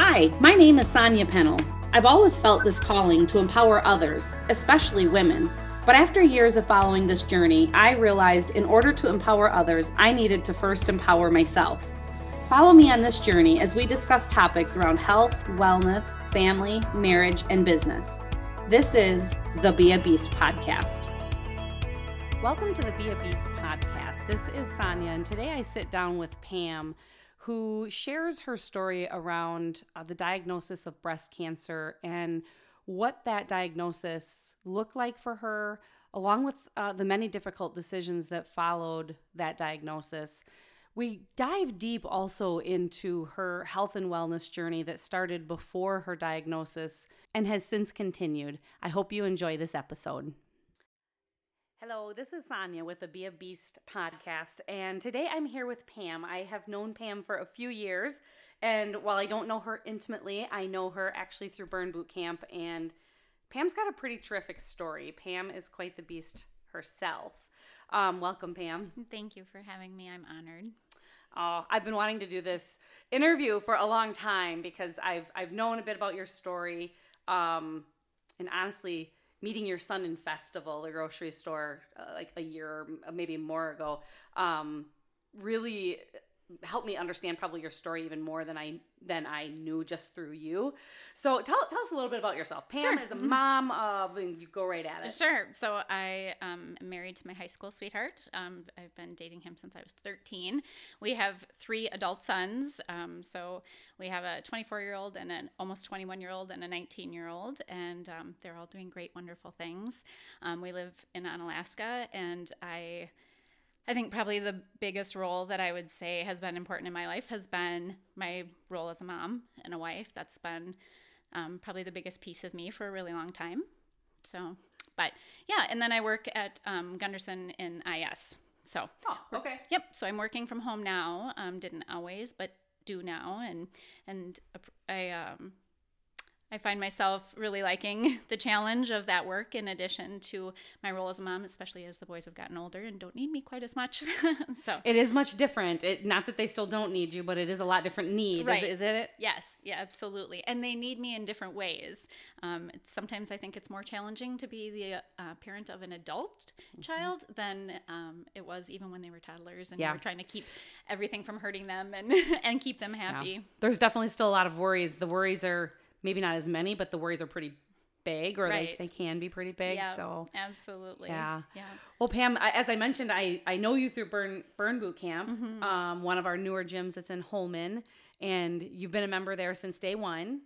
Hi, my name is Sonia Pennell. I've always felt this calling to empower others, especially women. But after years of following this journey, I realized in order to empower others, I needed to first empower myself. Follow me on this journey as we discuss topics around health, wellness, family, marriage, and business. This is the Be a Beast podcast. Welcome to the Be a Beast podcast. This is Sonia, and today I sit down with Pam, who shares her story around the diagnosis of breast cancer and what that diagnosis looked like for her, along with the many difficult decisions that followed that diagnosis. We dive deep also into her health and wellness journey that started before her diagnosis and has since continued. I hope you enjoy this episode. Hello, this is Sonia with the Be a Beast podcast, and today I'm here with Pam. I have known Pam for a few years, and while I don't know her intimately, I know her actually through Burn Boot Camp, and Pam's got a pretty terrific story. Pam is quite the beast herself. Welcome, Pam. Thank you for having me. I'm honored. I've been wanting to do this interview for a long time because I've known a bit about your story, and honestly, meeting your son in Festival, the grocery store, like a year or maybe more ago, really helped me understand probably your story even more than I knew just through you. So tell us a little bit about yourself. Pam Sure. is a mom of, and you go right at it. Sure. So I am married to my high school sweetheart. I've been dating him since I was 13. We have 3 adult sons. So we have a 24-year-old and an almost 21-year-old and a 19-year-old, and they're all doing great, wonderful things. We live in Alaska, and I think probably the biggest role that I would say has been important in my life has been my role as a mom and a wife. That's been probably the biggest piece of me for a really long time. So, but yeah, and then I work at Gunderson in IS. So, okay. Yep. So I'm working from home now. Didn't always, but do now, and I find myself really liking the challenge of that work in addition to my role as a mom, especially as the boys have gotten older and don't need me quite as much. So It is much different. Not that they still don't need you, but it is a lot different need. Right. Is it? Yes. Yeah, absolutely. And they need me in different ways. Sometimes I think it's more challenging to be the parent of an adult child than it was even when they were toddlers and you were trying to keep everything from hurting them and keep them happy. Yeah. There's definitely still a lot of worries. The worries are maybe not as many, but the worries are pretty big, or Right. they can be pretty big. Yeah, So absolutely. yeah. Yeah. Well, Pam, as I mentioned, I know you through Burn Boot Camp, Mm-hmm. one of our newer gyms that's in Holman, and you've been a member there since day one.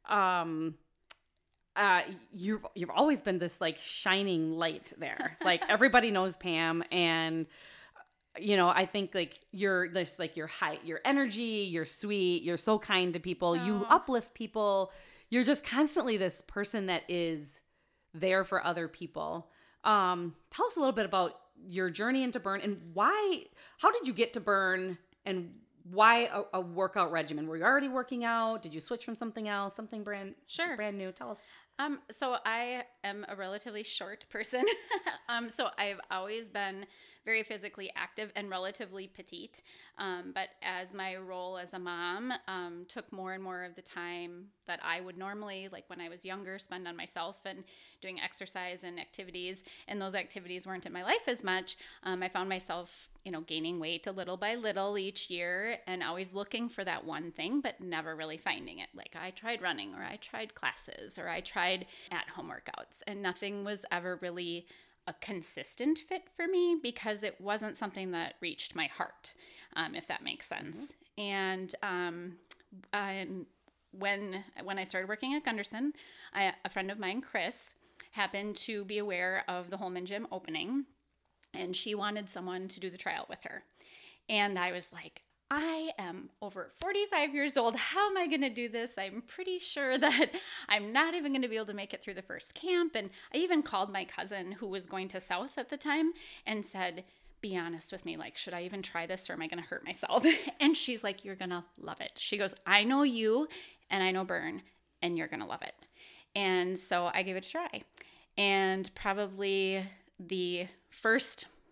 Yes. You've always been this like shining light there. Like everybody knows Pam, and I think like you're this, like your energy, you're sweet, you're so kind to people, you uplift people, you're just constantly this person that is there for other people. Tell us a little bit about your journey into Burn and how did you get to Burn and why a workout regimen? Were you already working out? Did you switch from something else, something brand new? Tell us. So I am a relatively short person. So I've always been very physically active and relatively petite. But as my role as a mom took more and more of the time that I would normally, like when I was younger, spend on myself and doing exercise and activities, and those activities weren't in my life as much, I found myself, gaining weight a little by little each year and always looking for that one thing, but never really finding it. Like I tried running, or I tried classes, or I tried at-home workouts, and nothing was ever really a consistent fit for me because it wasn't something that reached my heart, if that makes sense. Mm-hmm. And when I started working at Gunderson, a friend of mine, Chris, happened to be aware of the Holman Gym opening, and she wanted someone to do the trial with her. And I was like, I am over 45 years old. How am I going to do this? I'm pretty sure that I'm not even going to be able to make it through the first camp. And I even called my cousin who was going to South at the time and said, be honest with me, like, should I even try this, or am I going to hurt myself? And she's like, you're going to love it. She goes, I know you and I know Burn, and you're going to love it. And so I gave it a try. And probably the first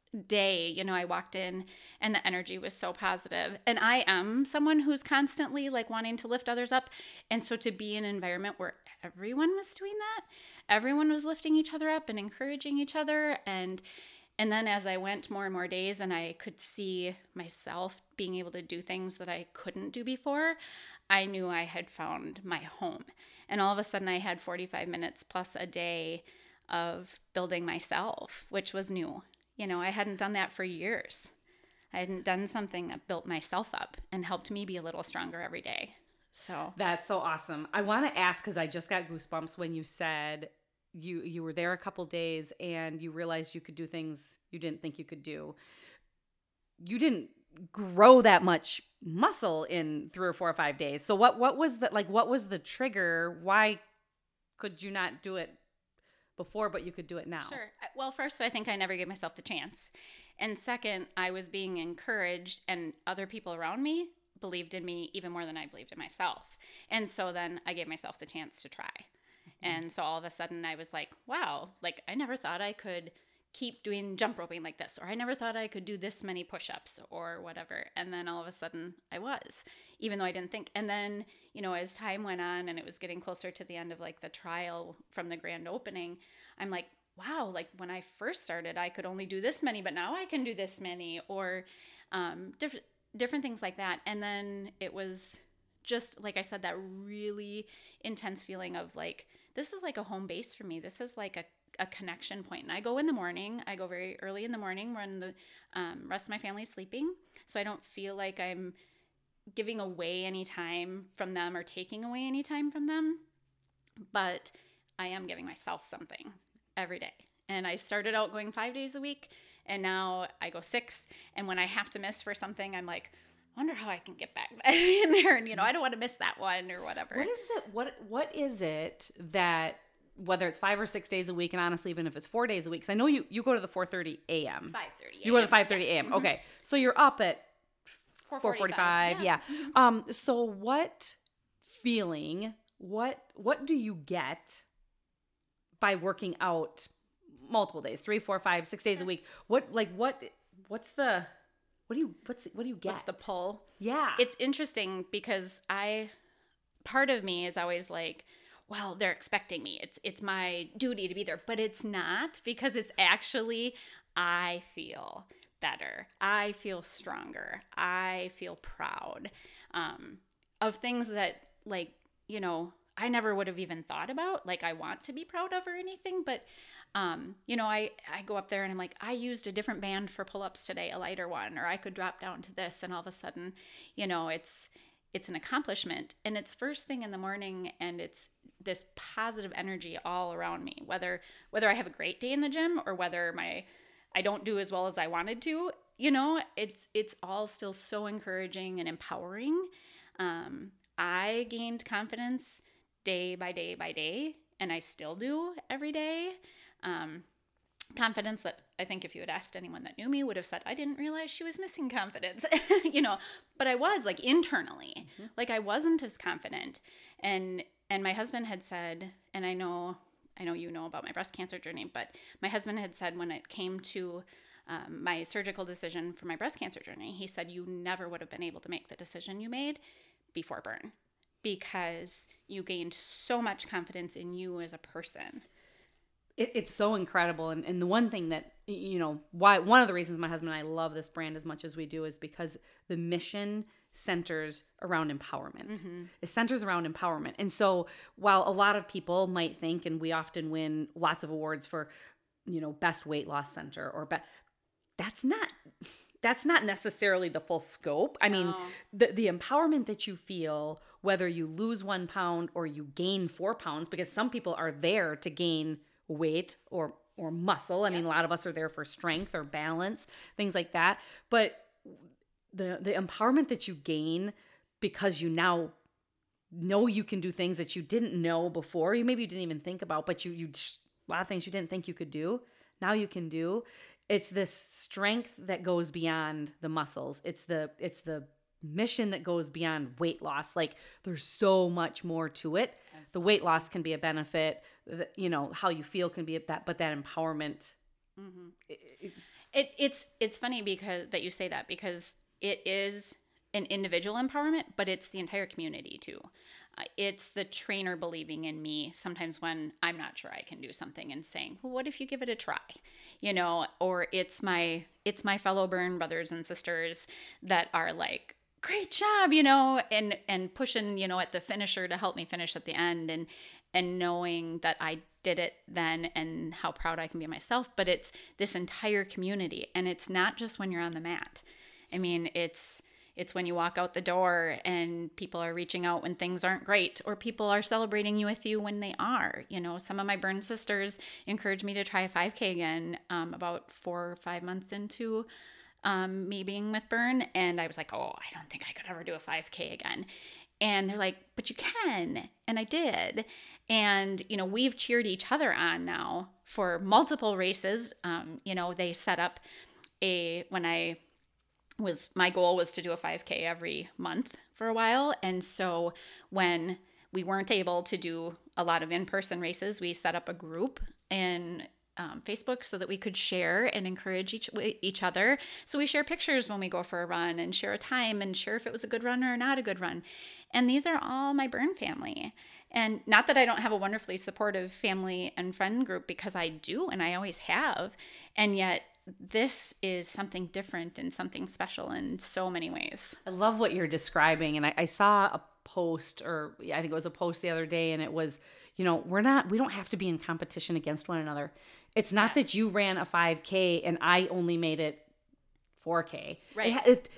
day, I walked in and the energy was so positive. And I am someone who's constantly like wanting to lift others up. And so to be in an environment where everyone was doing that, everyone was lifting each other up and encouraging each other. And then as I went more and more days and I could see myself being able to do things that I couldn't do before, I knew I had found my home. And all of a sudden I had 45 minutes plus a day of building myself, which was new. I hadn't done that for years. I hadn't done something that built myself up and helped me be a little stronger every day. So that's so awesome. I want to ask, because I just got goosebumps when you said you were there a couple days and you realized you could do things you didn't think you could do. You didn't grow that much muscle in 3 or 4 or 5 days. So what was the trigger? Why could you not do it before, but you could do it now? Sure. Well, first, I think I never gave myself the chance. And second, I was being encouraged and other people around me believed in me even more than I believed in myself. And so then I gave myself the chance to try. Mm-hmm. And so all of a sudden I was like, wow, like I never thought I could keep doing jump roping like this, or I never thought I could do this many push-ups or whatever. And then all of a sudden I was, even though I didn't think. And then, as time went on and it was getting closer to the end of like the trial from the grand opening, I'm like, wow, like when I first started, I could only do this many, but now I can do this many, or different things like that. And then it was just, like I said, that really intense feeling of like, this is like a home base for me. This is like a connection point. And I go in the morning. I go very early in the morning when the rest of my family is sleeping. So I don't feel like I'm giving away any time from them or taking away any time from them. But I am giving myself something every day. And I started out going 5 days a week, and now I go 6. And when I have to miss for something, I'm like, I wonder how I can get back in there. And, I don't want to miss that one or whatever. What is it that, whether it's 5 or 6 days a week, and honestly, even if it's 4 days a week, because I know you go to the 4:30 a.m. 5:30 You go to the 5:30 a.m. Yes. Okay. So you're up at 4:45. Yeah. Mm-hmm. So what feeling, what do you get by working out multiple days, 3, 4, 5, 6 days a week? What do you get? What's the pull? Yeah. It's interesting because part of me is always like, well, they're expecting me. It's my duty to be there, but it's not, because it's actually, I feel better. I feel stronger. I feel proud of things that, like, I never would have even thought about, like I want to be proud of or anything, but I go up there and I'm like, I used a different band for pull-ups today, a lighter one, or I could drop down to this, and all of a sudden, it's an accomplishment, and it's first thing in the morning, and it's this positive energy all around me, whether I have a great day in the gym or whether I don't do as well as I wanted to, it's all still so encouraging and empowering. I gained confidence day by day by day, and I still do every day. Confidence that I think if you had asked anyone that knew me would have said, I didn't realize she was missing confidence, but I was, like, internally, mm-hmm. like I wasn't as confident. And my husband had said, and I know you know about my breast cancer journey, but my husband had said when it came to my surgical decision for my breast cancer journey, he said, you never would have been able to make the decision you made before burn, because you gained so much confidence in you as a person. It's so incredible. And the one thing that, one of the reasons my husband and I love this brand as much as we do is because the mission centers around empowerment. Mm-hmm. It centers around empowerment. And so while a lot of people might think, and we often win lots of awards for, best weight loss center or that's not necessarily the full scope. I mean, the empowerment that you feel, whether you lose 1 pound or you gain 4 pounds, because some people are there to gain weight or muscle. I mean, a lot of us are there for strength or balance, things like that. But the empowerment that you gain because you now know you can do things that you didn't know before, you didn't even think about, but you a lot of things you didn't think you could do, now you can do. It's this strength that goes beyond the muscles. It's the mission that goes beyond weight loss. Like, there's so much more to it. Absolutely. The weight loss can be a benefit, how you feel can be that, but that empowerment. Mm-hmm. It's funny because that you say that, because it is an individual empowerment, but it's the entire community too. It's the trainer believing in me sometimes when I'm not sure I can do something and saying, well, what if you give it a try? Or it's my fellow burn brothers and sisters that are like, great job, and pushing, at the finisher to help me finish at the end, and knowing that I did it then and how proud I can be of myself. But it's this entire community, and it's not just when you're on the mat. I mean, it's when you walk out the door and people are reaching out when things aren't great, or people are celebrating you with you when they are. Some of my burn sisters encouraged me to try a 5K again about 4 or 5 months into me being with burn. And I was like, oh, I don't think I could ever do a 5K again. And they're like, but you can. And I did. And, we've cheered each other on now for multiple races. They set up my goal was to do a 5K every month for a while. And so when we weren't able to do a lot of in-person races, we set up a group in Facebook so that we could share and encourage each other. So we share pictures when we go for a run and share a time and share if it was a good run or not a good run. And these are all my burn family. And not that I don't have a wonderfully supportive family and friend group, because I do, and I always have. And yet this is something different and something special in so many ways. I love what you're describing. And I saw a post, or I think it was a post the other day, and it was, we don't have to be in competition against one another. It's not that you ran a 5K and I only made it 4K. Right.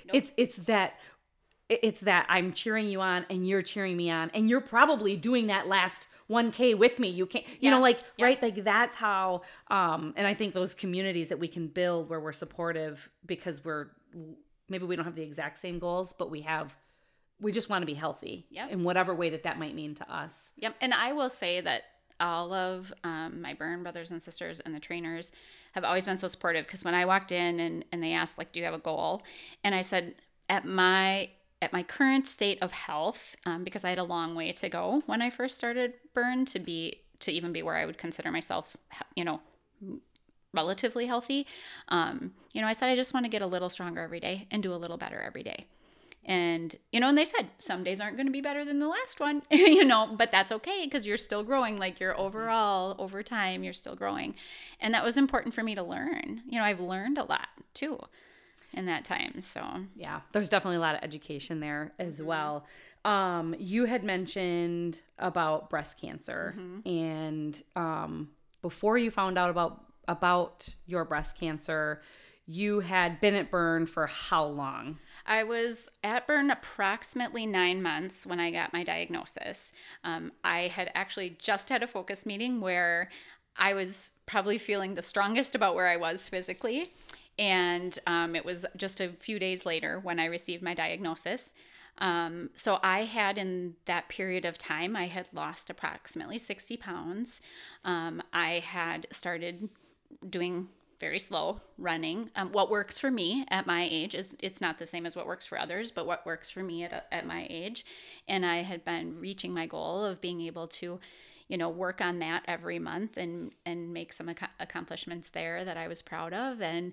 It's that I'm cheering you on and you're cheering me on, and you're probably doing that last 1K with me. You can't, right? Like that's how, and I think those communities that we can build where we're supportive, because maybe we don't have the exact same goals, but we just want to be healthy in whatever way that might mean to us. Yep. And I will say that all of my burn brothers and sisters and the trainers have always been so supportive, because when I walked in and they asked, like, do you have a goal? And I said, at my current state of health, because I had a long way to go when I first started burn to even be where I would consider myself, relatively healthy. I said, I just want to get a little stronger every day and do a little better every day. And, and they said, some days aren't going to be better than the last one, but that's okay, because you're still growing. Like, you're overall, over time, you're still growing. And that was important for me to learn. I've learned a lot too in that time. So yeah, there's definitely a lot of education there as well. You had mentioned about breast cancer, and before you found out about your breast cancer, you had been at burn for how long? I was at burn approximately 9 months when I got my diagnosis. I had actually just had a focus meeting where I was probably feeling the strongest about where I was physically. And it was just a few days later when I received my diagnosis. So I had, in that period of time, I had lost approximately 60 pounds. I had started doing very slow running. What works for me at my age it's not the same as what works for others, but what works for me at my age. And I had been reaching my goal of being able to, work on that every month and make some accomplishments there that I was proud of. And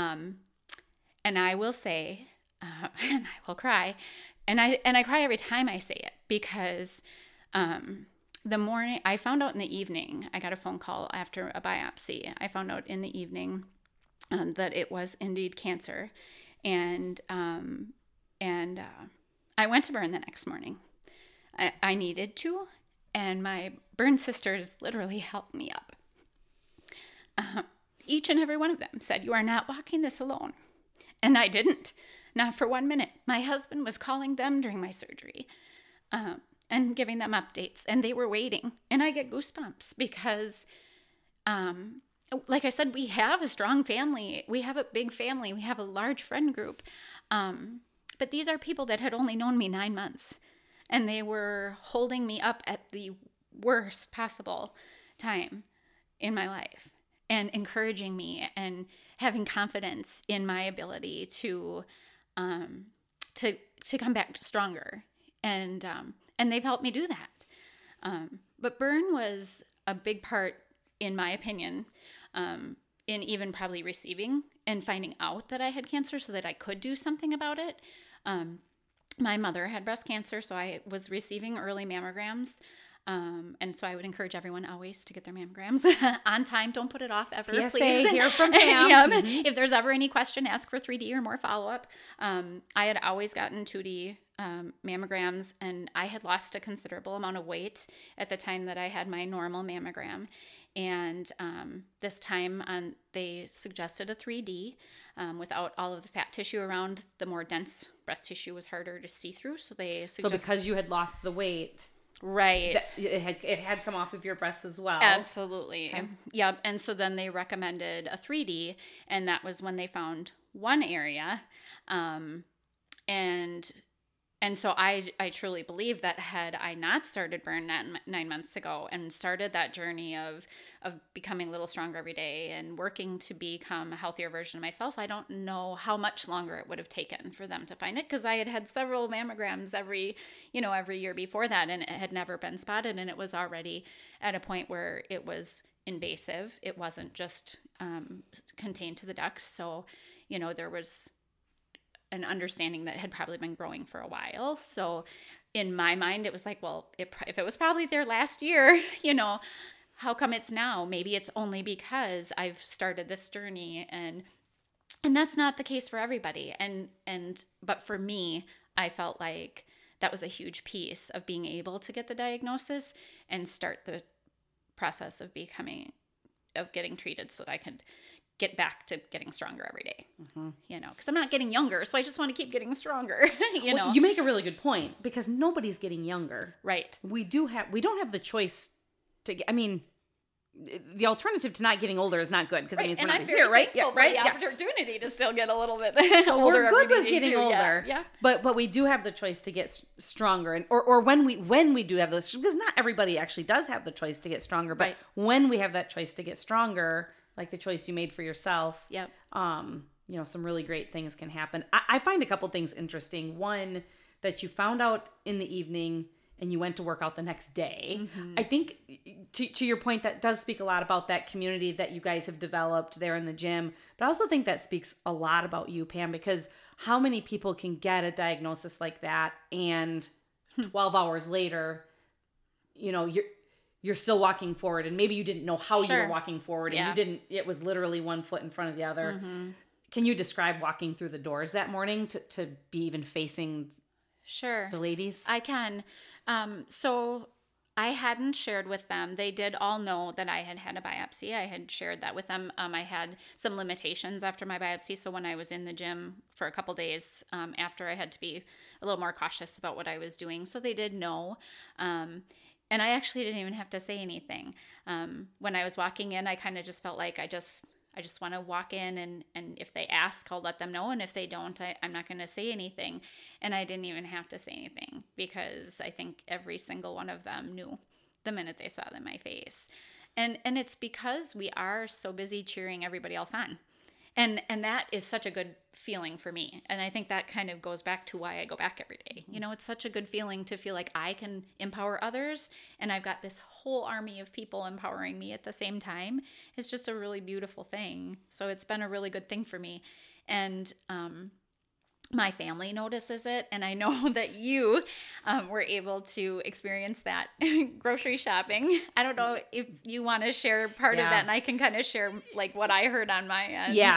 I will say, and I will cry, and I cry every time I say it, because the morning I found out in the evening, I got a phone call after a biopsy. I found out in the evening that it was indeed cancer, and I went to burn the next morning. I needed to, and my burn sisters literally helped me up. Each and every one of them said, "You are not walking this alone," and I didn't, not for 1 minute. My husband was calling them during my surgery. And giving them updates, and they were waiting. And I get goosebumps because, like I said, we have a strong family. We have a big family. We have a large friend group. But these are people that had only known me 9 months, and they were holding me up at the worst possible time in my life and encouraging me and having confidence in my ability to come back stronger. And they've helped me do that. But burn was a big part, in my opinion, in even probably receiving and finding out that I had cancer so that I could do something about it. My mother had breast cancer, so I was receiving early mammograms. And so I would encourage everyone always to get their mammograms on time. Don't put it off ever, PSA, please. hear from Pam. If there's ever any question, ask for 3D or more follow-up. I had always gotten 2D mammograms, and I had lost a considerable amount of weight at the time that I had my normal mammogram. And this time they suggested a 3D without all of the fat tissue around. The more dense breast tissue was harder to see through. So they suggested... So because you had lost the weight... Right. It had come off of your breasts as well. Absolutely. Okay. Yep. And so then they recommended a 3D, and that was when they found one area. And so I truly believe that had I not started Burn 9 months ago and started that journey of becoming a little stronger every day and working to become a healthier version of myself, I don't know how much longer it would have taken for them to find it, because I had had several mammograms every year before that, and it had never been spotted, and it was already at a point where it was invasive. It wasn't just contained to the ducts. So, there was an understanding that had probably been growing for a while. So in my mind, it was like, well, if it was probably there last year, how come it's now? Maybe it's only because I've started this journey, and that's not the case for everybody. But for me, I felt like that was a huge piece of being able to get the diagnosis and start the process of getting treated so that I could get back to getting stronger every day, because I'm not getting younger. So I just want to keep getting stronger, Well, you make a really good point, because nobody's getting younger. Right. We don't have the choice to get, the alternative to not getting older is not good, because it means we're not here, right? Yeah, right. The opportunity to still get a little bit so older. We're good with getting older. Yeah. But we do have the choice to get stronger, and or when we do have those, because not everybody actually does have the choice to get stronger, but when we have that choice to get stronger, like the choice you made for yourself, yep. Some really great things can happen. I find a couple things interesting. One, that you found out in the evening and you went to work out the next day. Mm-hmm. I think to your point, that does speak a lot about that community that you guys have developed there in the gym. But I also think that speaks a lot about you, Pam, because how many people can get a diagnosis like that, and 12 hours later, you're still walking forward, and maybe you didn't know how you were walking forward, and it was literally one foot in front of the other. Mm-hmm. Can you describe walking through the doors that morning to be even facing the ladies? I can. So I hadn't shared with them. They did all know that I had a biopsy. I had shared that with them. I had some limitations after my biopsy. So when I was in the gym for a couple days after, I had to be a little more cautious about what I was doing. So they did know. And I actually didn't even have to say anything. When I was walking in, I kind of just felt like I just want to walk in, and if they ask, I'll let them know. And if they don't, I'm not going to say anything. And I didn't even have to say anything, because I think every single one of them knew the minute they saw my face. And it's because we are so busy cheering everybody else on. And that is such a good feeling for me. And I think that kind of goes back to why I go back every day. It's such a good feeling to feel like I can empower others, and I've got this whole army of people empowering me at the same time. It's just a really beautiful thing. So it's been a really good thing for me. And my family notices it, and I know that you were able to experience that grocery shopping. I don't know if you want to share part of that, and I can kind of share like what I heard on my end. Yeah.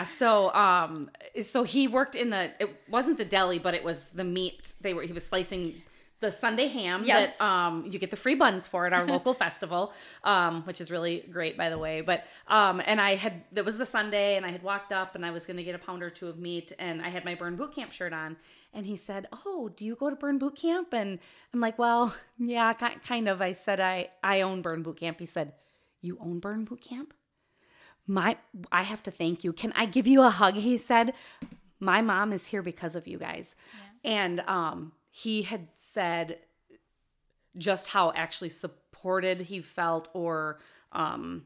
So he worked it wasn't the deli, but it was the meat. He was slicing the Sunday ham that you get the free buns for at our local festival, which is really great, by the way. But and it was the Sunday, and I had walked up, and I was going to get a pound or two of meat, and I had my Burn Boot Camp shirt on, and he said, "Oh, do you go to Burn Boot Camp?" And I'm like, "Well, yeah, kind of." I said, "I own Burn Boot Camp." He said, "You own Burn Boot Camp? I have to thank you. Can I give you a hug?" He said, "My mom is here because of you guys," and he had said just how actually supported he felt, or I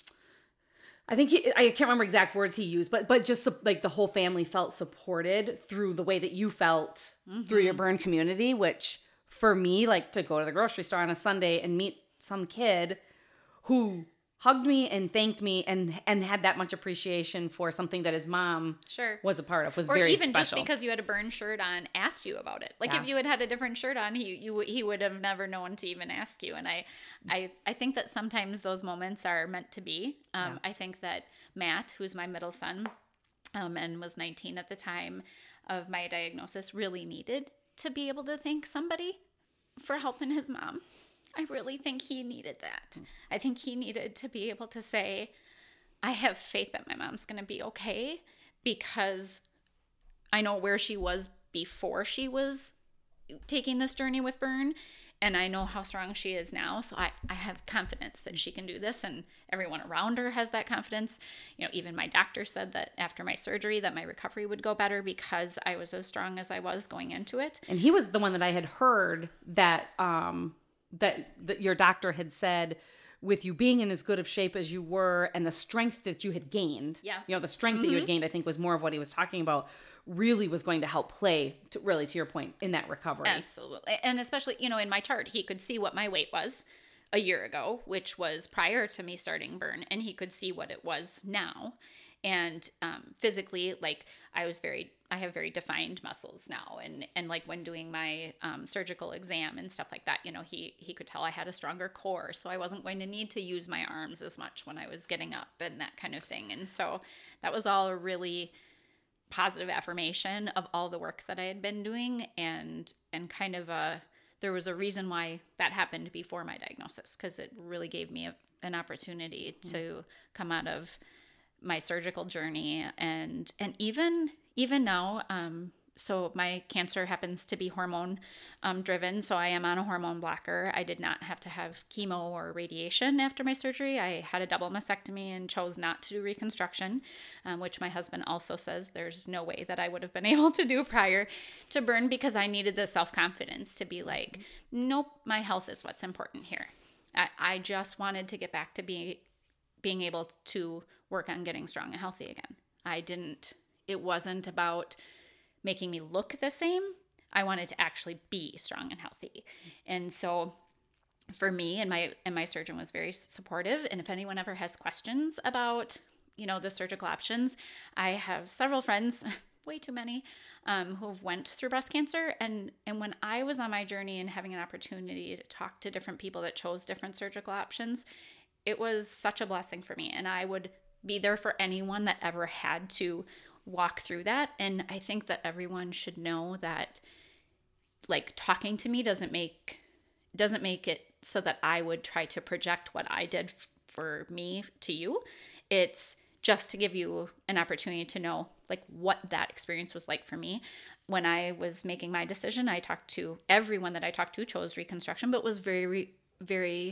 think I can't remember exact words he used, but just like the whole family felt supported through the way that you felt through your burn community, which for me, like to go to the grocery store on a Sunday and meet some kid who hugged me and thanked me and had that much appreciation for something that his mom Sure. was a part of, was or very even special. just because you had a burned shirt on, asked you about it. Like Yeah. if you had a different shirt on, he would have never known to even ask you. And I think that sometimes those moments are meant to be. I think that Matt, who's my middle son, and was 19 at the time of my diagnosis, really needed to be able to thank somebody for helping his mom. I really think he needed that. I think he needed to be able to say, I have faith that my mom's going to be okay, because I know where she was before she was taking this journey with burn, and I know how strong she is now. So I have confidence that she can do this, and everyone around her has that confidence. You know, even my doctor said that after my surgery that my recovery would go better because I was as strong as I was going into it. And he was the one that I had heard that that your doctor had said, with you being in as good of shape as you were and the strength that you had gained, the strength that you had gained, I think was more of what he was talking about, really was going to help play, to your point, in that recovery. Absolutely. And especially, in my chart, he could see what my weight was a year ago, which was prior to me starting burn, and he could see what it was now. And physically, like I have very defined muscles now, and like when doing my surgical exam and stuff like that, he could tell I had a stronger core, so I wasn't going to need to use my arms as much when I was getting up and that kind of thing. And so that was all a really positive affirmation of all the work that I had been doing, and kind of there was a reason why that happened before my diagnosis, because it really gave me an opportunity to come out of my surgical journey, and even now, so my cancer happens to be hormone driven, so I am on a hormone blocker. I did not have to have chemo or radiation after my surgery. I had a double mastectomy and chose not to do reconstruction, which my husband also says there's no way that I would have been able to do prior to burn, because I needed the self-confidence to be like, nope, my health is what's important here. I just wanted to get back to being able to work on getting strong and healthy again. It wasn't about making me look the same. I wanted to actually be strong and healthy. And so for me, and my surgeon was very supportive. And if anyone ever has questions about, the surgical options, I have several friends, way too many, who've went through breast cancer. And when I was on my journey and having an opportunity to talk to different people that chose different surgical options, it was such a blessing for me. And I would be there for anyone that ever had to walk through that. And I think that everyone should know that, like, talking to me doesn't make it so that I would try to project what I did for me to you. It's just to give you an opportunity to know, like, what that experience was like for me. When I was making my decision, I talked to everyone that I talked to chose reconstruction, but was very, very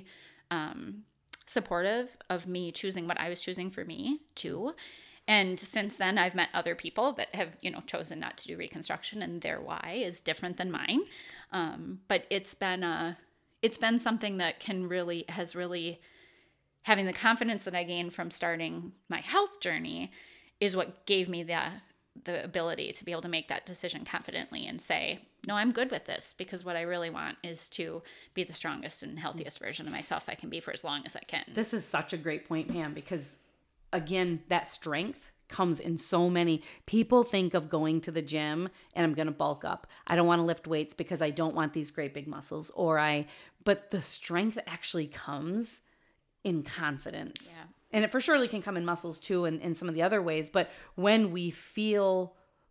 supportive of me choosing what I was choosing for me too. And since then, I've met other people that have, chosen not to do reconstruction, and their why is different than mine. But it's been something that has really having the confidence that I gained from starting my health journey is what gave me the ability to be able to make that decision confidently and say, no, I'm good with this, because what I really want is to be the strongest and healthiest version of myself I can be for as long as I can. This is such a great point, Pam, because again, that strength comes in so many. People think of going to the gym and I'm going to bulk up. I don't want to lift weights because I don't want these great big muscles, but the strength actually comes in confidence. Yeah. And it for surely can come in muscles too, and in some of the other ways. But when we feel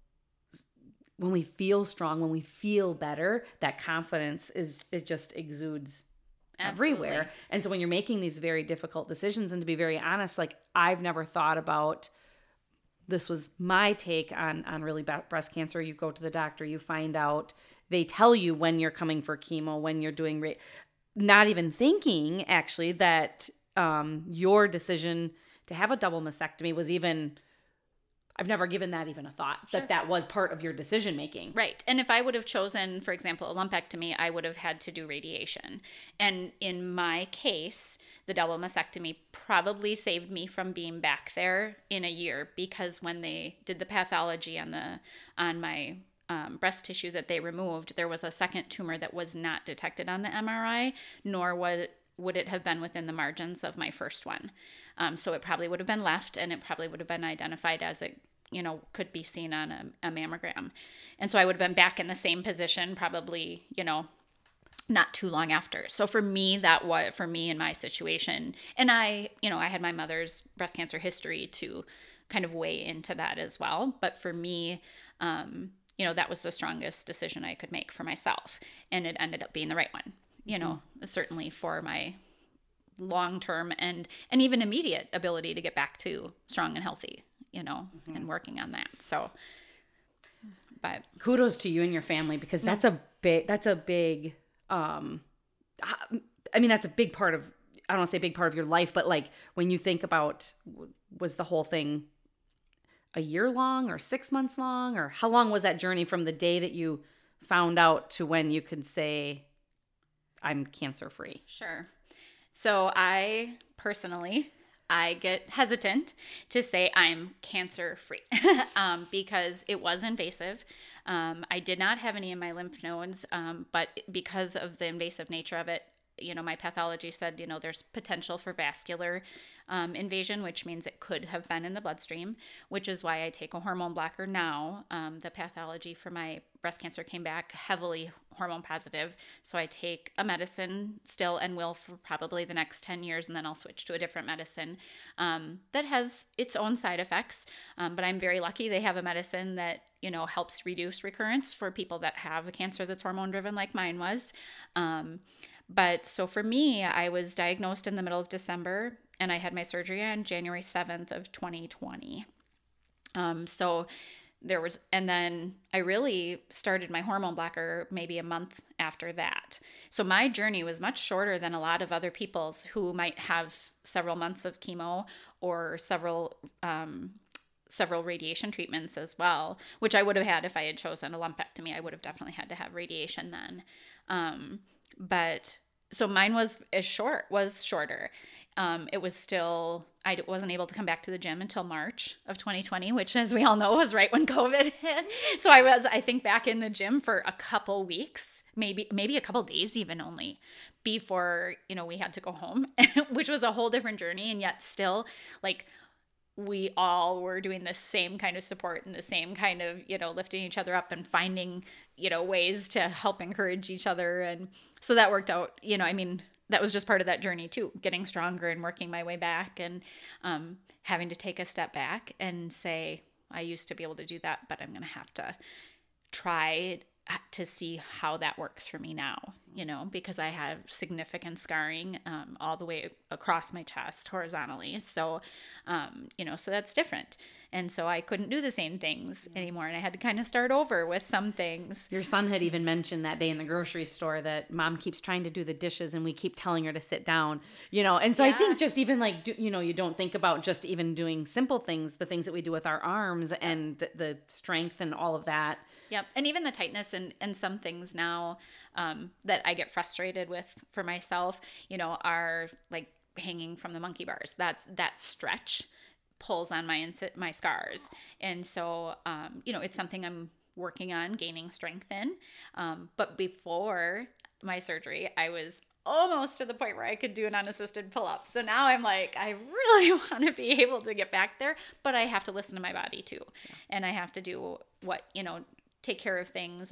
strong, when we feel better, that confidence it just exudes everywhere. And so when you're making these very difficult decisions, and to be very honest, like, I've never thought about, this was my take on really breast cancer. You go to the doctor, you find out, they tell you when you're coming for chemo, when you're doing, not even thinking actually that your decision to have a double mastectomy was even, I've never given that even a thought, sure, that was part of your decision making. Right. And if I would have chosen, for example, a lumpectomy, I would have had to do radiation. And in my case, the double mastectomy probably saved me from being back there in a year, because when they did the pathology on my breast tissue that they removed, there was a second tumor that was not detected on the MRI, nor would it have been within the margins of my first one? So it probably would have been left, and it probably would have been identified as it, could be seen on a mammogram. And so I would have been back in the same position probably, not too long after. So for me, for me in my situation, and I had my mother's breast cancer history to kind of weigh into that as well. But for me, that was the strongest decision I could make for myself. And it ended up being the right one, certainly for my long-term and even immediate ability to get back to strong and healthy, and working on that. So, but kudos to you and your family, because that's a big, that's a big part of, I don't want to say big part of your life, but like when you think about, was the whole thing a year long or 6 months long, or how long was that journey from the day that you found out to when you could say, I'm cancer free? Sure. So I get hesitant to say I'm cancer free because it was invasive. I did not have any in my lymph nodes, but because of the invasive nature of it, my pathology said, there's potential for vascular invasion, which means it could have been in the bloodstream, which is why I take a hormone blocker now. The pathology for my breast cancer came back heavily hormone positive. So I take a medicine still and will for probably the next 10 years, and then I'll switch to a different medicine that has its own side effects. But I'm very lucky they have a medicine that, helps reduce recurrence for people that have a cancer that's hormone driven like mine was. But so for me, I was diagnosed in the middle of December, and I had my surgery on January 7th of 2020. And then I really started my hormone blocker maybe a month after that. So my journey was much shorter than a lot of other people's who might have several months of chemo or several radiation treatments as well, which I would have had if I had chosen a lumpectomy. I would have definitely had to have radiation then. But so mine was shorter. It was still, I wasn't able to come back to the gym until March of 2020, which, as we all know, was right when COVID hit. So I think back in the gym for a couple weeks, maybe a couple days even only, before, we had to go home, which was a whole different journey. And yet still, like, we all were doing the same kind of support and the same kind of, lifting each other up and finding, ways to help encourage each other. And so that worked out, that was just part of that journey too, getting stronger and working my way back, and having to take a step back and say, I used to be able to do that, but I'm going to have to try to see how that works for me now, because I have significant scarring all the way across my chest horizontally. So, so that's different. And so I couldn't do the same things anymore. And I had to kind of start over with some things. Your son had even mentioned that day in the grocery store that mom keeps trying to do the dishes and we keep telling her to sit down, And so I think just even like, you don't think about just even doing simple things, the things that we do with our arms and the strength and all of that. Yep. And even the tightness and some things now that I get frustrated with for myself, are like hanging from the monkey bars. That stretch pulls on my scars. And so, it's something I'm working on gaining strength in. But before my surgery, I was almost to the point where I could do an unassisted pull-up. So now I'm like, I really want to be able to get back there, but I have to listen to my body too. Yeah. And I have to do what, take care of things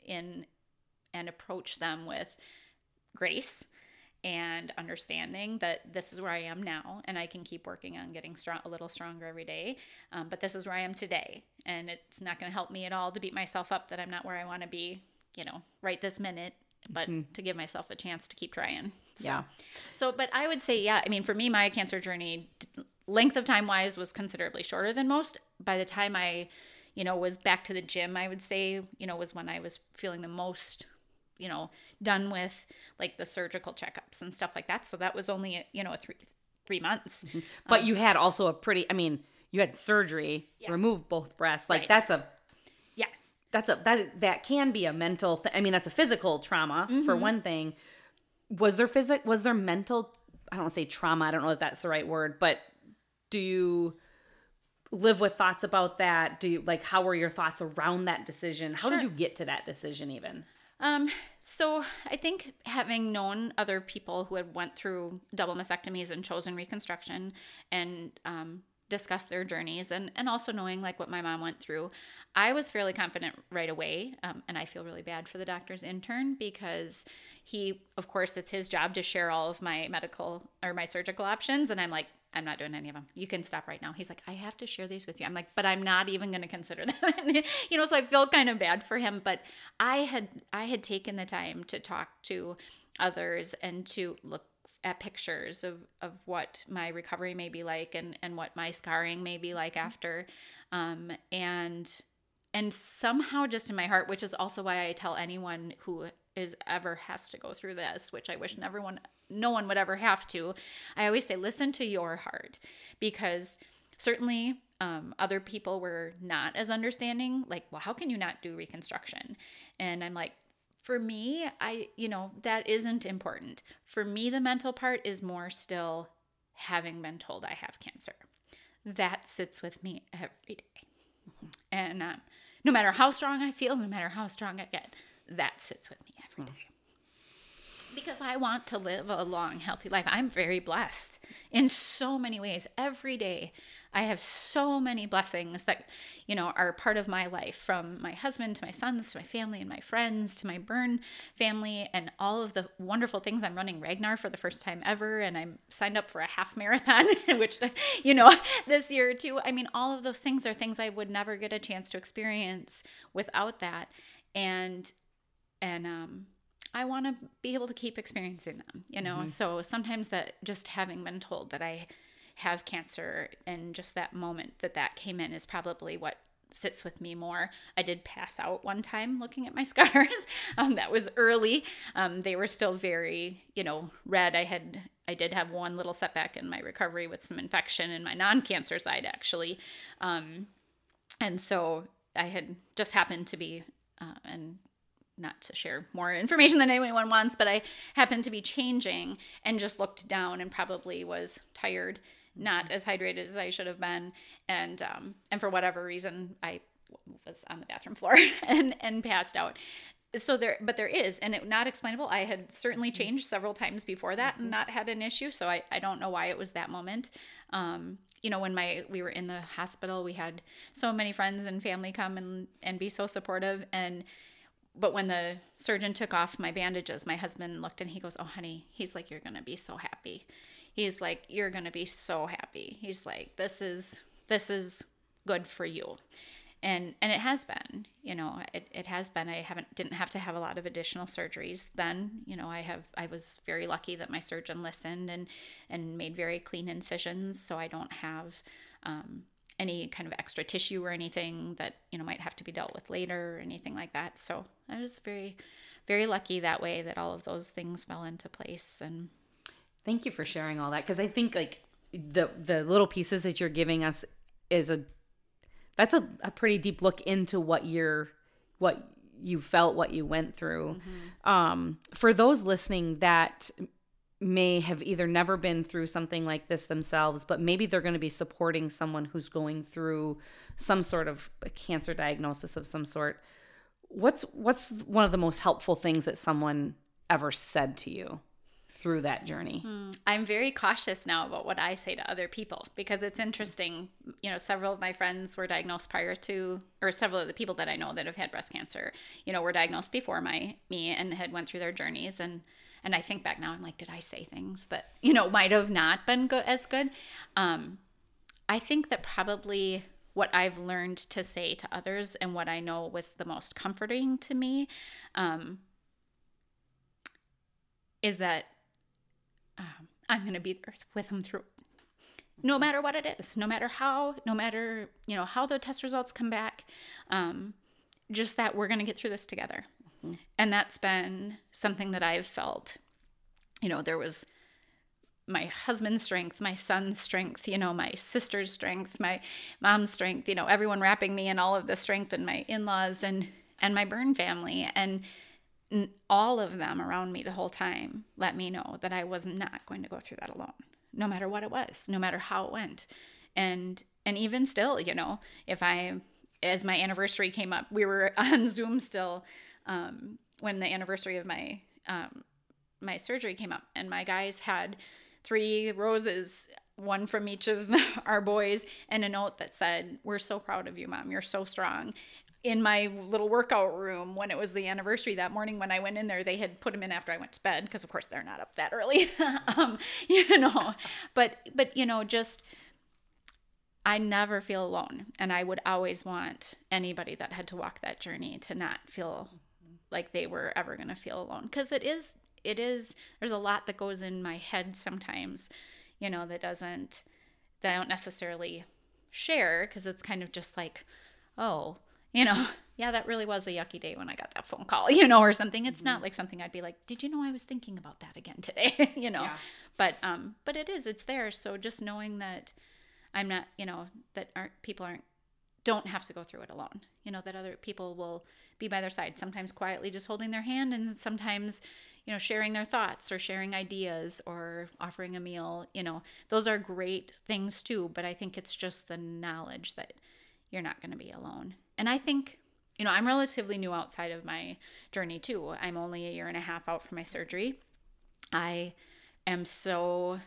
and approach them with grace and understanding that this is where I am now, and I can keep working on getting a little stronger every day. But this is where I am today, and it's not going to help me at all to beat myself up that I'm not where I want to be, right this minute, but to give myself a chance to keep trying. So, yeah. So, but I would say, for me, my cancer journey, length of time wise, was considerably shorter than most. By the time I was back to the gym, I would say, was when I was feeling the most, done with like the surgical checkups and stuff like that. So that was only, three months. Mm-hmm. But you had also you had surgery, yes. Remove both breasts. Like right. Yes. That can be a mental, that's a physical trauma for one thing. Was there mental, I don't want to say trauma, I don't know if that's the right word, but do you live with thoughts about that? How were your thoughts around that decision? How did you get to that decision even? So I think having known other people who had went through double mastectomies and chosen reconstruction and discussed their journeys, and also knowing like what my mom went through, I was fairly confident right away. And I feel really bad for the doctor's intern because he, of course, it's his job to share all of my medical or my surgical options. And I'm like, I'm not doing any of them. You can stop right now. He's like, I have to share these with you. I'm like, but I'm not even going to consider that. So I feel kind of bad for him. But I had taken the time to talk to others and to look at pictures of what my recovery may be like and what my scarring may be like after. And somehow just in my heart, which is also why I tell anyone who ever has to go through this, which I wish no one would ever have to. I always say, listen to your heart, because certainly other people were not as understanding. Like, well, how can you not do reconstruction? And I'm like, for me, that isn't important. For me, the mental part is more still having been told I have cancer. That sits with me every day. And no matter how strong I feel, no matter how strong I get, that sits with me every day. Because I want to live a long, healthy life. I'm very blessed in so many ways. Every day, I have so many blessings that, are part of my life, from my husband to my sons to my family and my friends to my burn family and all of the wonderful things. I'm running Ragnar for the first time ever, and I'm signed up for a half marathon, which, this year too. I mean, all of those things are things I would never get a chance to experience without that. And I want to be able to keep experiencing them, So sometimes that just having been told that I have cancer and just that moment that came in is probably what sits with me more. I did pass out one time looking at my scars. That was early. They were still very, red. I did have one little setback in my recovery with some infection in my non-cancer side, actually. And so I had just happened to be, and not to share more information than anyone wants, but I happened to be changing and just looked down and probably was tired, not as hydrated as I should have been. And for whatever reason, I was on the bathroom floor and passed out. So there is, and it not explainable. I had certainly changed several times before that and not had an issue. So I don't know why it was that moment. When we were in the hospital, we had so many friends and family come and be so supportive. But when the surgeon took off my bandages, my husband looked and he goes, "Oh, honey," he's like, "you're going to be so happy." He's like, "You're going to be so happy." He's like, this is good for you. And it has been, it has been. I didn't have to have a lot of additional surgeries then. I was very lucky that my surgeon listened and made very clean incisions. So I don't have, any kind of extra tissue or anything that, might have to be dealt with later or anything like that. So I was very, very lucky that way, that all of those things fell into place. And thank you for sharing all that. Because I think like the little pieces that you're giving us that's a pretty deep look into what you felt, what you went through. Mm-hmm. For those listening that may have either never been through something like this themselves, but maybe they're going to be supporting someone who's going through some sort of a cancer diagnosis of some sort, what's one of the most helpful things that someone ever said to you through that journey? I'm very cautious now about what I say to other people, because it's interesting. Several of my friends were diagnosed or several of the people that I know that have had breast cancer, were diagnosed before me and had went through their journeys. And I think back now, I'm like, did I say things that, might have not been as good? I think that probably what I've learned to say to others and what I know was the most comforting to me is that I'm going to be there with them through it. No matter what it is, no matter how the test results come back, just that we're going to get through this together. Mm-hmm. And that's been something that I've felt. There was my husband's strength, my son's strength, my sister's strength, my mom's strength, everyone wrapping me in all of the strength, and my in-laws and my burn family. And all of them around me the whole time let me know that I was not going to go through that alone, no matter what it was, no matter how it went. And even still, as my anniversary came up, we were on Zoom still, when the anniversary of my my surgery came up, and my guys had 3 roses, one from each of our boys, and a note that said, "We're so proud of you, Mom. You're so strong." In my little workout room, when it was the anniversary that morning, when I went in there, they had put them in after I went to bed, because of course they're not up that early. But just, I never feel alone. And I would always want anybody that had to walk that journey to not feel like they were ever going to feel alone. Because it is, there's a lot that goes in my head sometimes, that I don't necessarily share, because it's kind of just like, oh, yeah, that really was a yucky day when I got that phone call, or something. It's not like something I'd be like, did you know I was thinking about that again today? Yeah. But it's there. So just knowing that I'm not, that people don't have to go through it alone, that other people will be by their side, sometimes quietly just holding their hand, and sometimes, sharing their thoughts or sharing ideas or offering a meal, those are great things too. But I think it's just the knowledge that you're not going to be alone. And I think, I'm relatively new outside of my journey too. I'm only 1.5 years out from my surgery. I am so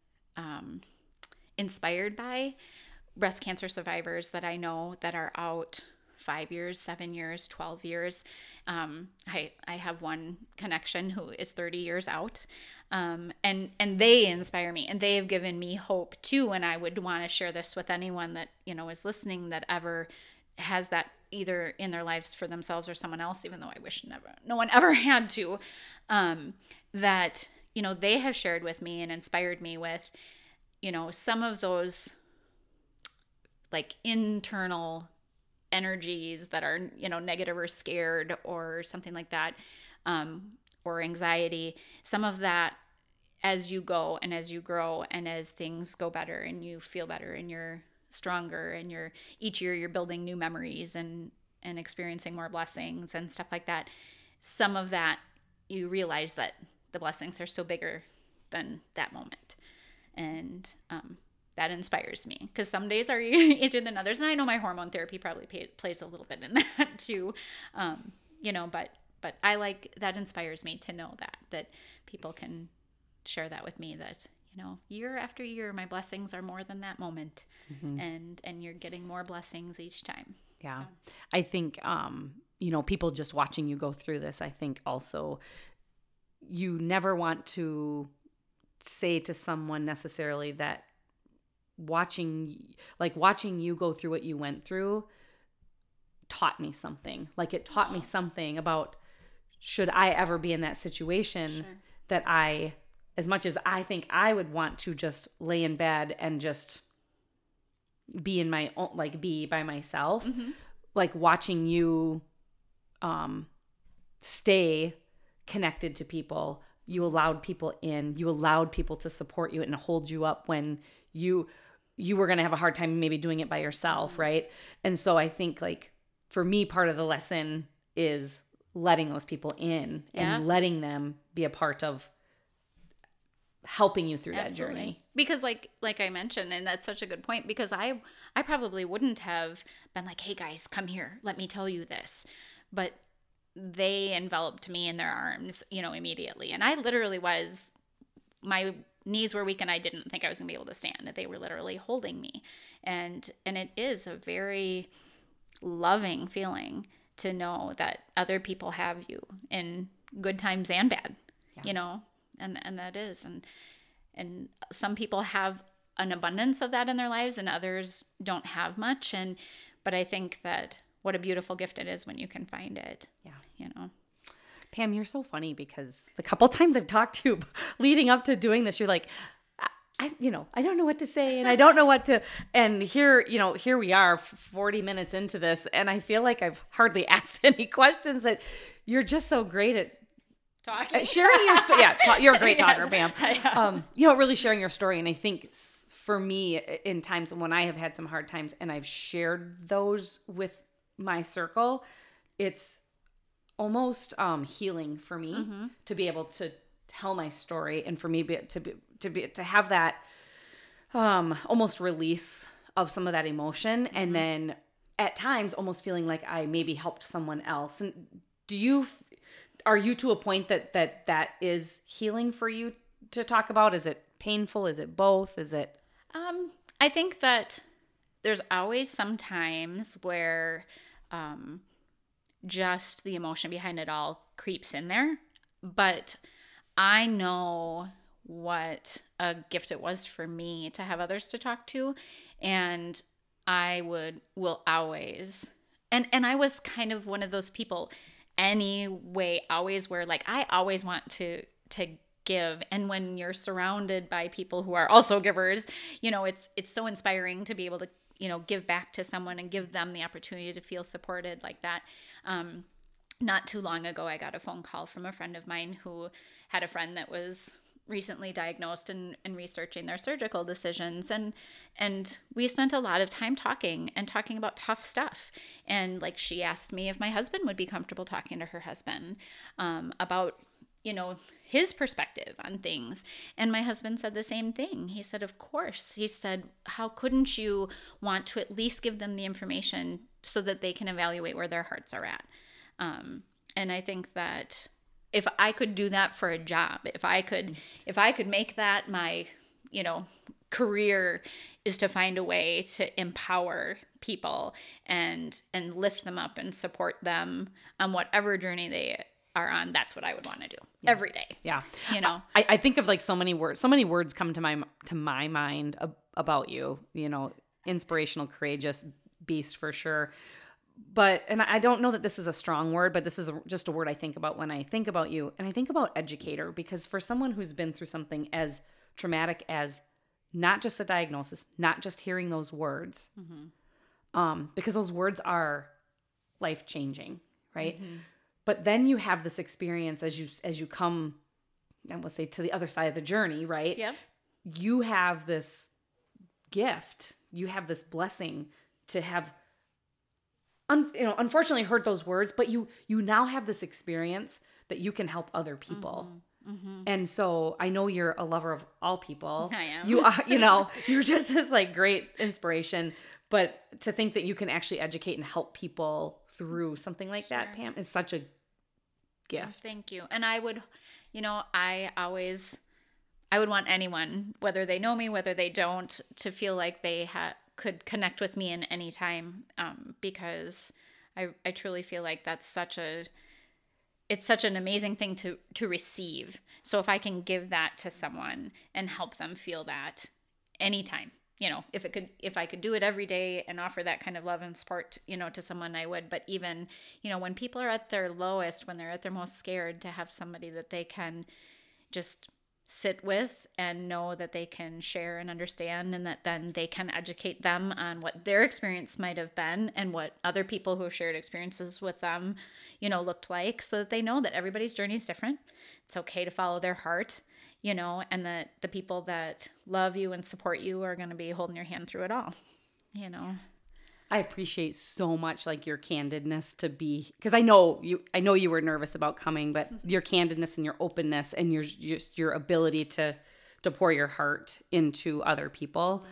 inspired by breast cancer survivors that I know that are out 5 years, 7 years, 12 years. I have one connection who is 30 years out. And they inspire me, and they have given me hope too. And I would want to share this with anyone that, is listening, that ever has that either in their lives for themselves or someone else, even though I wish no one ever had to, that, they have shared with me and inspired me with, some of those like internal energies that are, negative or scared or something like that, or anxiety. Some of that, as you go and as you grow and as things go better and you feel better and you're stronger and each year you're building new memories and experiencing more blessings and stuff like that. Some of that, you realize that the blessings are so bigger than that moment. And that inspires me, because some days are easier than others. And I know my hormone therapy probably plays a little bit in that too. But I that inspires me to know that people can share that with me, that, year after year, my blessings are more than that moment. Mm-hmm. And you're getting more blessings each time. Yeah. So. I think, people just watching you go through this, I think also you never want to say to someone necessarily that watching you go through what you went through taught me something. Like, it taught me something about, should I ever be in that situation, sure, that as much as I think I would want to just lay in bed and just be in my own, be by myself, mm-hmm, like watching you stay connected to people. You allowed people in, you allowed people to support you and hold you up when you were going to have a hard time maybe doing it by yourself. Mm-hmm. Right. And so I think, for me, part of the lesson is letting those people in, yeah, and letting them be a part of helping you through Absolutely. That journey. Because like I mentioned, and that's such a good point, because I probably wouldn't have been like, hey guys, come here, let me tell you this. But they enveloped me in their arms, immediately. And I literally my knees were weak and I didn't think I was gonna be able to stand. They were literally holding me. And it is a very loving feeling to know that other people have you in good times and bad, yeah, and that is, and some people have an abundance of that in their lives and others don't have much. But I think that what a beautiful gift it is when you can find it. Yeah. Pam, you're so funny, because the couple times I've talked to you leading up to doing this, you're like, I don't know what to say, and I don't know what to, and here we are 40 minutes into this, and I feel like I've hardly asked any questions. That you're just so great at talking, sharing your story. Yeah, you're a great talker, Pam. Really sharing your story. And I think for me, in times when I have had some hard times and I've shared those with my circle, it's almost healing for me, mm-hmm, to be able to tell my story, and for me to have that almost release of some of that emotion, mm-hmm, and then at times almost feeling like I maybe helped someone else. And are you to a point that is healing for you to talk about? Is it painful? Is it both? Is it? I think that there's always some times where just the emotion behind it all creeps in there. But I know what a gift it was for me to have others to talk to. And I will always, and I was kind of one of those people anyway, always where like, I always want to give. And when you're surrounded by people who are also givers, it's so inspiring to be able to, give back to someone and give them the opportunity to feel supported like that. Not too long ago, I got a phone call from a friend of mine who had a friend that was recently diagnosed and researching their surgical decisions. And we spent a lot of time talking about tough stuff. And like, she asked me if my husband would be comfortable talking to her husband about, his perspective on things. And my husband said the same thing. He said, of course. He said, how couldn't you want to at least give them the information so that they can evaluate where their hearts are at? And I think that if I could do that for a job, if I could make that my, career, is to find a way to empower people and lift them up and support them on whatever journey they are on, that's what I would want to do every day. Yeah. I think of like so many words come to my mind about you, inspirational, courageous, beast for sure. But, and I don't know that this is a strong word, but this is just a word I think about when I think about you. And I think about educator, because for someone who's been through something as traumatic as not just a diagnosis, not just hearing those words, because those words are life-changing, right? Mm-hmm. But then you have this experience as you come, I will say, to the other side of the journey, right? Yep. You have this gift, you have this blessing to have unfortunately heard those words, but you now have this experience that you can help other people. Mm-hmm. And so I know you're a lover of all people. I am. You are, you're just this like great inspiration, but to think that you can actually educate and help people through something like that, Pam, is such a gift. Thank you. And I would, I would want anyone, whether they know me, whether they don't, to feel like they could connect with me in any time, because I truly feel like that's it's such an amazing thing to receive. So if I can give that to someone and help them feel that anytime, if I could do it every day and offer that kind of love and support, to someone, I would. But even, when people are at their lowest, when they're at their most scared, to have somebody that they can just sit with and know that they can share and understand, and that then they can educate them on what their experience might have been and what other people who have shared experiences with them, looked like, so that they know that everybody's journey is different. It's okay to follow their heart, and that the people that love you and support you are going to be holding your hand through it all, I appreciate so much like your candidness because I know you were nervous about coming, but your candidness and your openness and your ability to pour your heart into other people.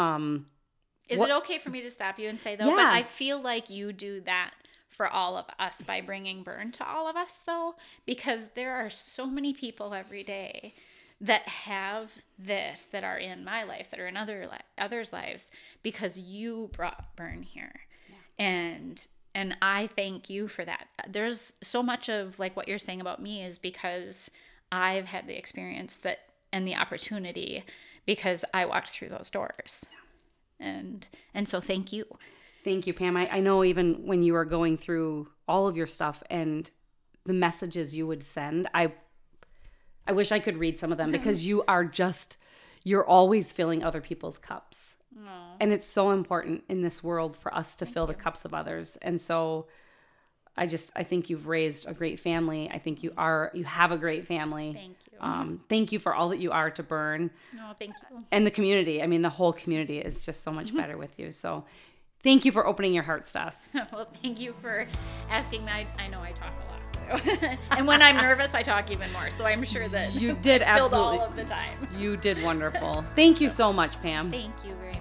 Is it okay for me to stop you and say though? Yes. But I feel like you do that for all of us by bringing Burn to all of us though, because there are so many people every day that have this, that are in my life, that are in others' lives, because you brought Burn here. Yeah. And I thank you for that. There's so much of like what you're saying about me is because I've had the experience and the opportunity, because I walked through those doors. And so thank you. Thank you, Pam. I know even when you were going through all of your stuff and the messages you would send, I wish I could read some of them, because you're always filling other people's cups. Aww. And it's so important in this world for us to fill the cups of others. And so I think you've raised a great family. I think you have a great family. Thank you. Thank you for all that you are to Burn. No, thank you. And the community. I mean, the whole community is just so much better with you. So thank you for opening your hearts to us. Well, thank you for asking me. I know I talk a lot. So. And when I'm nervous, I talk even more. So I'm sure that you did absolutely all of the time. You did wonderful. Thank you so much, Pam. Thank you very much.